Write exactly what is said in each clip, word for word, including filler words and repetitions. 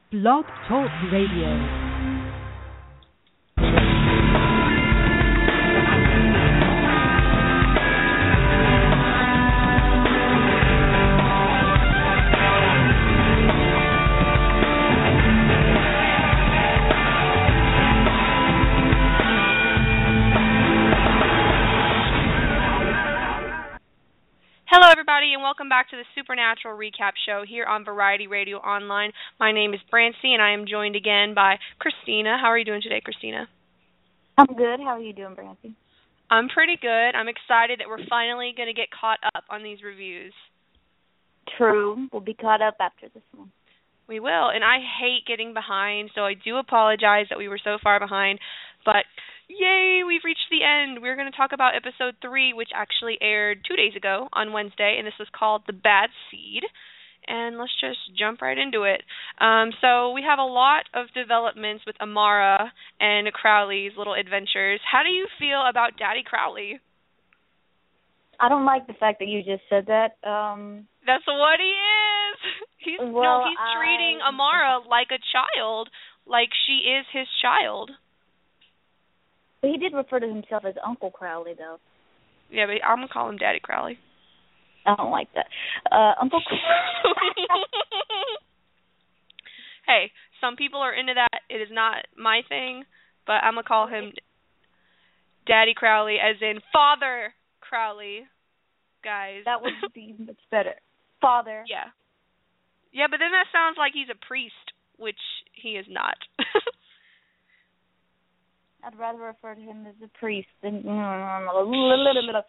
Blog Talk Radio. Hello, everybody, and welcome back to the Supernatural Recap Show here on Variety Radio Online. My name is Brancy, and I am joined again by Christina. How are you doing today, Christina? I'm good. How are you doing, Brancy? I'm pretty good. I'm excited that we're finally going to get caught up on these reviews. True. We'll be caught up after this one. We will, and I hate getting behind, so I do apologize that we were so far behind, but yay, we've reached the end. We're going to talk about episode three, which actually aired two days ago on Wednesday, and this was called The Bad Seed. And let's just jump right into it. Um, so we have a lot of developments with Amara and Crowley's little adventures. How do you feel about Daddy Crowley? I don't like the fact that you just said that. Um, That's what he is. He's well, no, he's I... treating Amara like a child, like she is his child. But he did refer to himself as Uncle Crowley, though. Yeah, but I'm gonna call him Daddy Crowley. I don't like that. Uh, Uncle Crowley. Hey, some people are into that. It is not my thing, but I'm gonna call him Daddy Crowley, as in Father Crowley, guys. That would be much better. Father. Yeah. Yeah, but then that sounds like he's a priest, which he is not. I'd rather refer to him as a priest than but um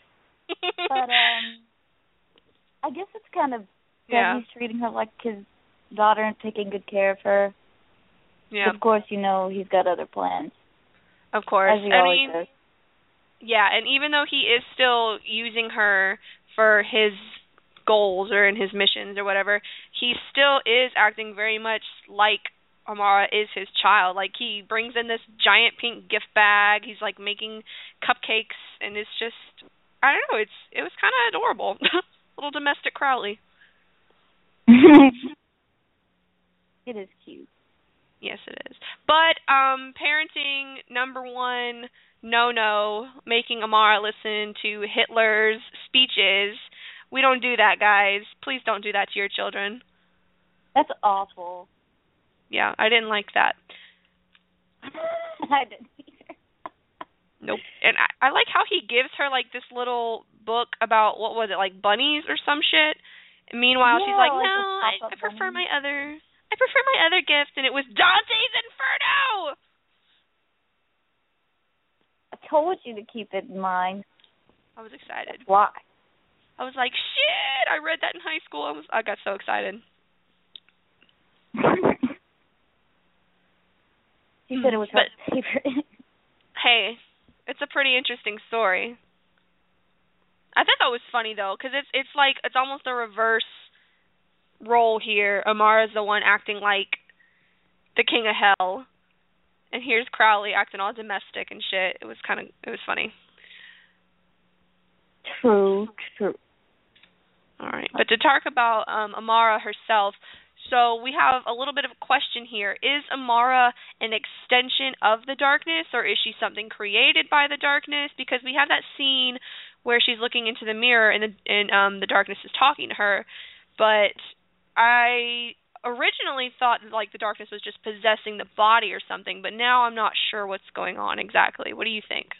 I guess it's kind of that yeah. he's treating her like his daughter and taking good care of her. Yeah. Of course, you know he's got other plans. Of course. As he I always mean, does. yeah, and even though he is still using her for his goals or in his missions or whatever, he still is acting very much like Amara is his child. Like, he brings in this giant pink gift bag. He's like making cupcakes, and it's just, I don't know, it's it was kind of adorable. Little domestic Crowley. It is cute. Yes, it is. But um, parenting number one, no, no, making Amara listen to Hitler's speeches. We don't do that, guys. Please don't do that to your children. That's awful. Yeah, I didn't like that. I didn't either. Nope. And I, I like how he gives her, like, this little book about, what was it, like bunnies or some shit? And meanwhile, yeah, she's like, like no, I, I prefer bunny. my other, I prefer my other gift, and it was Dante's Inferno! I told you to keep it in mind. I was excited. Why? I was like, shit, I read that in high school. I was, I got so excited. She said it was her but, favorite. Hey, it's a pretty interesting story. I thought that was funny, though, because it's it's like, it's almost a reverse role here. Amara's the one acting like the king of hell, and here's Crowley acting all domestic and shit. It was kind of, it was funny. True, true. All right, but to talk about um, Amara herself, so we have a little bit of a question here. Is Amara an extension of the darkness, or is she something created by the darkness? Because we have that scene where she's looking into the mirror and the and um the darkness is talking to her. But I originally thought that, like, the darkness was just possessing the body or something, but now I'm not sure what's going on exactly. What do you think?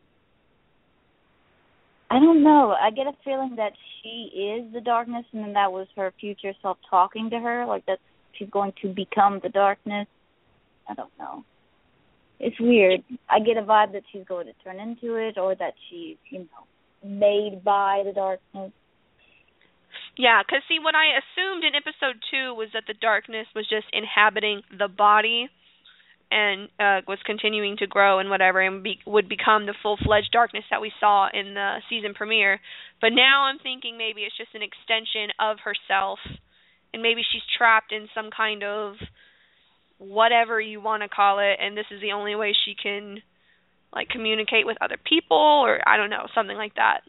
I don't know. I get a feeling that she is the darkness, and then that was her future self talking to her, like that she's going to become the darkness. I don't know. It's weird. I get a vibe that she's going to turn into it, or that she's, you know, made by the darkness. Yeah, because, see, what I assumed in episode two was that the darkness was just inhabiting the body and uh, was continuing to grow and whatever, and be, would become the full-fledged darkness that we saw in the season premiere. But now I'm thinking maybe it's just an extension of herself, and maybe she's trapped in some kind of whatever you want to call it, and this is the only way she can, like, communicate with other people, or I don't know, something like that.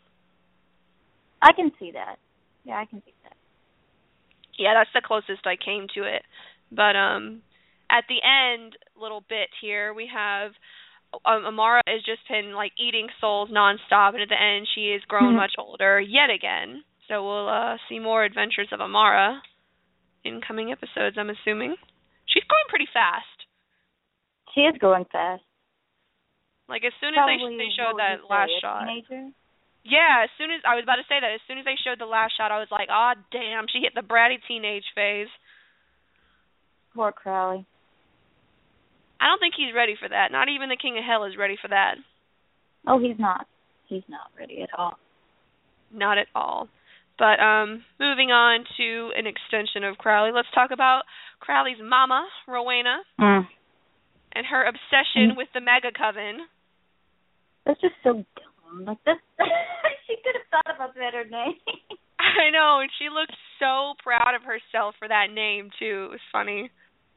I can see that. Yeah, I can see that. Yeah, that's the closest I came to it. But um, at the end, little bit here, we have um, Amara has just been like eating souls nonstop, and at the end, she is grown Mhm. much older yet again. So we'll uh, see more adventures of Amara in coming episodes, I'm assuming. She's growing pretty fast. She is growing fast. Like, as soon as Probably, they, they what showed would you that say, last a shot. Teenager? Yeah, as soon as, I was about to say that, as soon as they showed the last shot, I was like, ah, damn, she hit the bratty teenage phase. Poor Crowley. I don't think he's ready for that. Not even the King of Hell is ready for that. Oh, he's not. He's not ready at all. Not at all. But um, moving on to an extension of Crowley, let's talk about Crowley's mama, Rowena, Mm. and her obsession Mm. with the Mega Coven. That's just so dumb. Like this, she could have thought of a better name. I know, and she looked so proud of herself for that name, too. It was funny.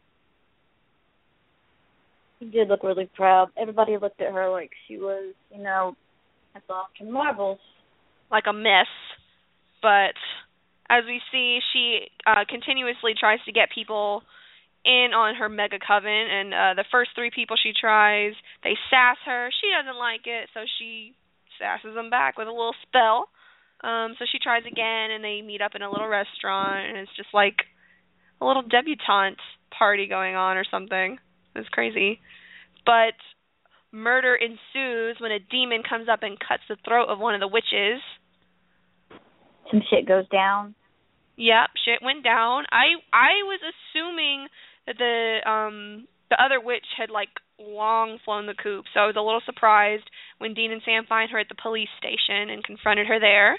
She did look really proud. Everybody looked at her like she was, you know, a soft and marbles. Like a mess. But as we see, she uh, continuously tries to get people in on her Mega Coven, and uh, the first three people she tries, they sass her. She doesn't like it, so she sasses them back with a little spell. Um, so she tries again, and they meet up in a little restaurant, and it's just like a little debutante party going on or something. It's crazy. But murder ensues when a demon comes up and cuts the throat of one of the witches. Some shit goes down. Yep, shit went down. I I was assuming that the um the other witch had like long flown the coop, so I was a little surprised when Dean and Sam find her at the police station and confronted her there.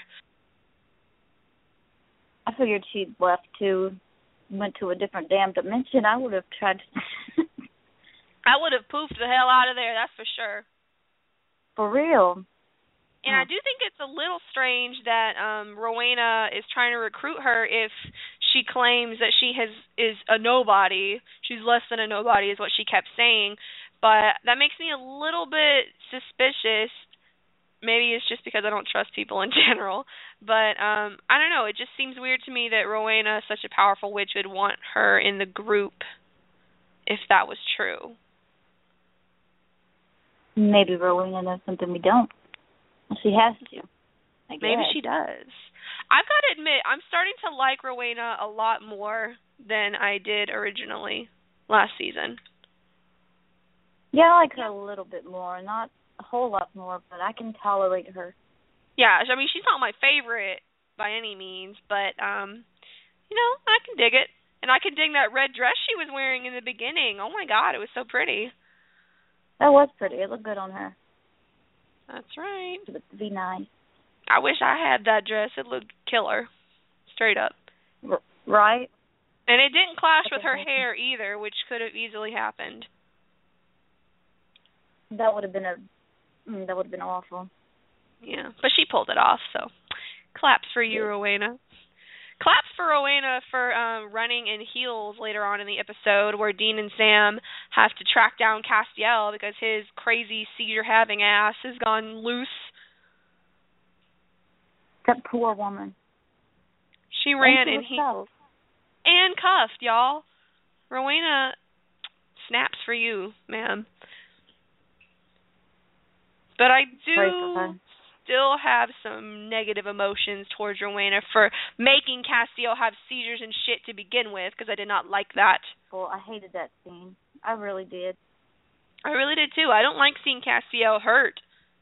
I figured she'd left too, went to a different damn dimension. I would have tried to... I would have poofed the hell out of there, that's for sure. For real. And I do think it's a little strange that um Rowena is trying to recruit her if she claims that she has is a nobody. She's less than a nobody is what she kept saying. But that makes me a little bit suspicious. Maybe it's just because I don't trust people in general. But um I don't know, it just seems weird to me that Rowena, such a powerful witch, would want her in the group if that was true. Maybe Rowena knows something we don't. She has to. I Maybe guess. she does. I've got to admit, I'm starting to like Rowena a lot more than I did originally last season. Yeah, I like her a little bit more. Not a whole lot more, but I can tolerate her. Yeah, I mean, she's not my favorite by any means, but, um, you know, I can dig it. And I can dig that red dress she was wearing in the beginning. Oh, my God, it was so pretty. That was pretty. It looked good on her. That's right. It looked be nice. I wish I had that dress. It looked killer. Straight up. R- right? And it didn't clash with her hair either, which could have easily happened. That would have been a mm, that would have been awful. Yeah, but she pulled it off, so claps for you, Yeah. Rowena. Claps for Rowena for um, running in heels later on in the episode where Dean and Sam have to track down Castiel because his crazy seizure-having ass has gone loose. That poor woman. She ran in And she was heels. And cuffed, y'all. Rowena, snaps for you, ma'am. But I Pray for do her. still have some negative emotions towards Rowena for making Castiel have seizures and shit to begin with, because I did not like that. Well, I hated that scene. I really did. I really did too. I don't like seeing Castiel hurt.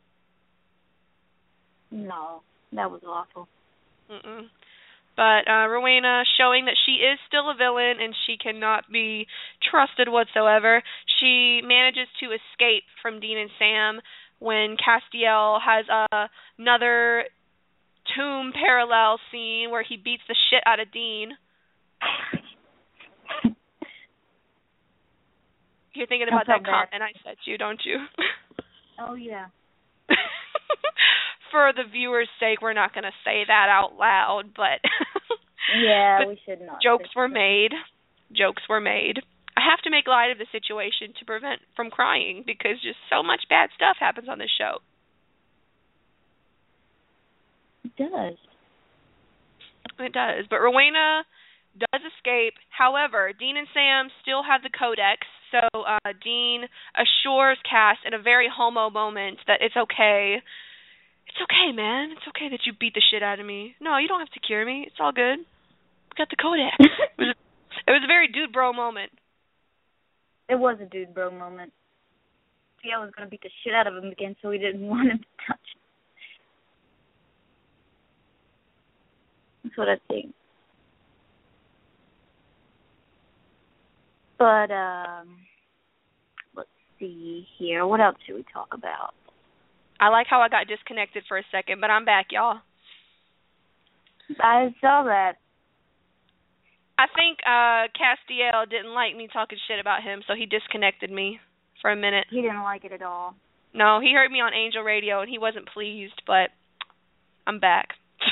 No, that was awful. Mm-mm. But uh, Rowena, showing that she is still a villain and she cannot be trusted whatsoever, she manages to escape from Dean and Sam when Castiel has uh, another tomb parallel scene where he beats the shit out of Dean. You're thinking about that comment I said you, don't you? Oh, yeah. For the viewer's sake, we're not going to say that out loud, but yeah, but we should not. Jokes were made. Jokes were made. I have to make light of the situation to prevent from crying because just so much bad stuff happens on this show. It does. It does. But Rowena does escape. However, Dean and Sam still have the codex, so uh, Dean assures Cass in a very homo moment that it's okay. It's okay, man. It's okay that you beat the shit out of me. No, you don't have to cure me. It's all good. We got the codex. it, was a, it was a very dude bro moment. It was a dude bro moment. Theo was going to beat the shit out of him again, so he didn't want him to touch him. That's what I think. But, um, let's see here. What else should we talk about? I like how I got disconnected for a second, but I'm back, y'all. I saw that. I think uh, Castiel didn't like me talking shit about him, so he disconnected me for a minute. He didn't like it at all. No, he heard me on Angel Radio, and he wasn't pleased, but I'm back.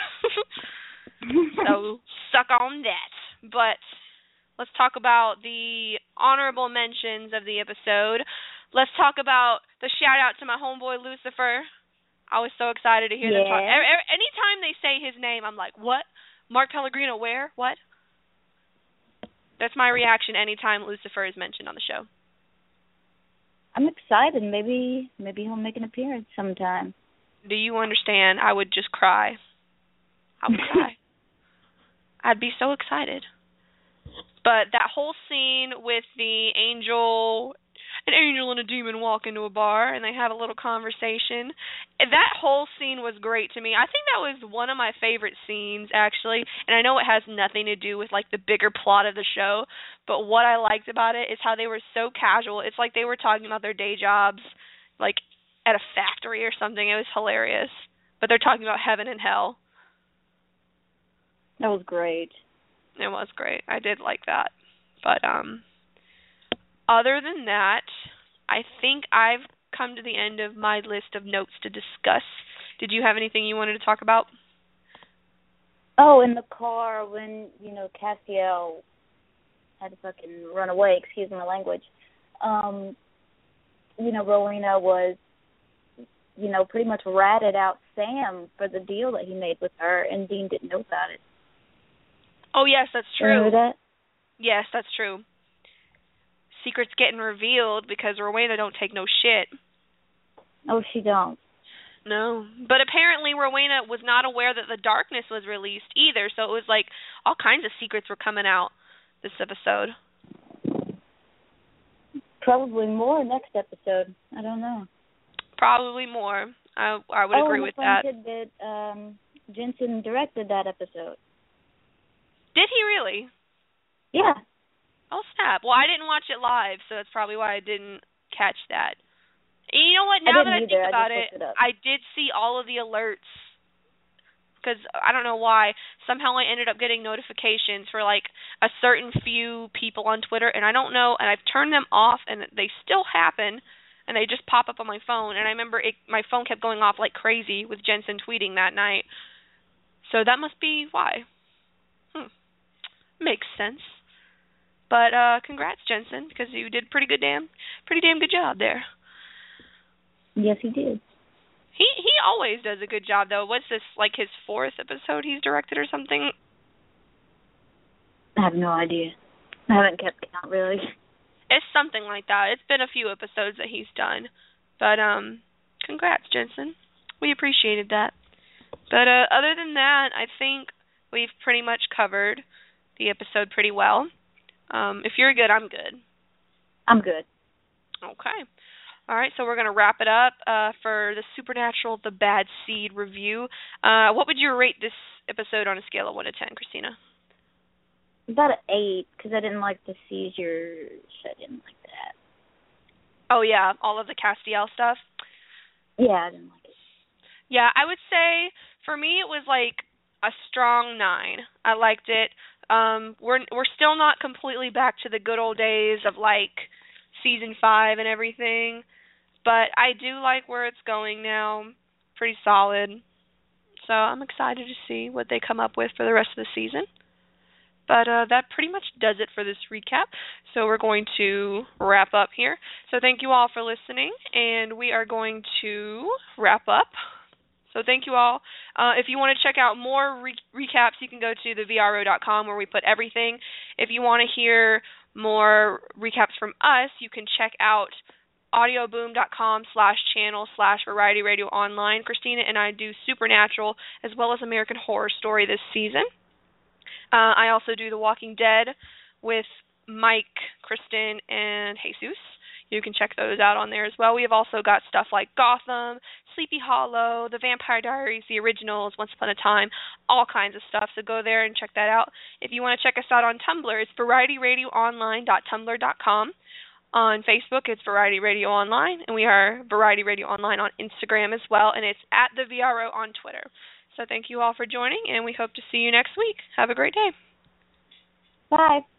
So, suck on that. But let's talk about the honorable mentions of the episode. Let's talk about the shout-out to my homeboy, Lucifer. I was so excited to hear yeah. them talk. Anytime they say his name, I'm like, what? Mark Pellegrino, where? What? That's my reaction anytime Lucifer is mentioned on the show. I'm excited. Maybe maybe he'll make an appearance sometime. Do you understand? I would just cry. I would cry. I'd be so excited. But that whole scene with the angel, an angel and a demon walk into a bar and they have a little conversation, that whole scene was great to me. I think that was one of my favorite scenes, actually. And I know it has nothing to do with, like, the bigger plot of the show, but what I liked about it is how they were so casual. It's like they were talking about their day jobs, like, at a factory or something. It was hilarious. But they're talking about heaven and hell. That was great. It was great. I did like that. But um, other than that, I think I've come to the end of my list of notes to discuss. Did you have anything you wanted to talk about? Oh, in the car when, you know, Castiel had to fucking run away, excuse my language. Um, you know, Rowena was, you know, pretty much ratted out Sam for the deal that he made with her, and Dean didn't know about it. Oh, yes, that's true. Remember that? Yes, that's true. Secrets getting revealed because Rowena don't take no shit. Oh, she don't. No. But apparently Rowena was not aware that the darkness was released either, so it was like all kinds of secrets were coming out this episode. Probably more next episode. I don't know. Probably more. I I would oh, agree with that. Oh, tidbit, um, Jensen directed that episode. Did he really? Yeah. Oh, snap. Well, I didn't watch it live, so that's probably why I didn't catch that. And you know what? Now I that I either. think about I it, it I did see all of the alerts because I don't know why. Somehow I ended up getting notifications for, like, a certain few people on Twitter, and I don't know, and I've turned them off, and they still happen, and they just pop up on my phone. And I remember it, my phone kept going off like crazy with Jensen tweeting that night. So that must be why. Hmm. Makes sense. But uh, congrats, Jensen, because you did pretty good, damn, pretty damn good job there. Yes, he did. He he always does a good job, though. What's this, like his fourth episode he's directed or something? I have no idea. I haven't kept count, really. It's something like that. It's been a few episodes that he's done. But um, congrats, Jensen. We appreciated that. But uh, other than that, I think we've pretty much covered the episode pretty well. Um, if you're good, I'm good. I'm good. Okay. All right, so we're going to wrap it up uh, for the Supernatural The Bad Seed review. Uh, what would you rate this episode on a scale of one to ten, Christina? About an eight, because I didn't like the seizures. I didn't like that. Oh, yeah, all of the Castiel stuff? Yeah, I didn't like it. Yeah, I would say, for me, it was like a strong nine. I liked it. Um, we're we're still not completely back to the good old days of, like, season five and everything, but I do like where it's going now. Pretty solid. So I'm excited to see what they come up with for the rest of the season. But uh, that pretty much does it for this recap. So we're going to wrap up here. So thank you all for listening, and we are going to wrap up. So thank you all. Uh, if you want to check out more re- recaps, you can go to the V R O dot com where we put everything. If you want to hear more recaps from us, you can check out audioboom.com slash channel slash variety radio online. Christina and I do Supernatural as well as American Horror Story this season. Uh, I also do The Walking Dead with Mike, Kristen, and Jesus. You can check those out on there as well. We have also got stuff like Gotham, Sleepy Hollow, The Vampire Diaries, the originals, Once Upon a Time, all kinds of stuff. So go there and check that out. If you want to check us out on Tumblr, it's variety radio online dot tumblr dot com. On Facebook, it's Variety Radio Online, and we are Variety Radio Online on Instagram as well, and it's at the V R O on Twitter. So thank you all for joining, and we hope to see you next week. Have a great day. Bye.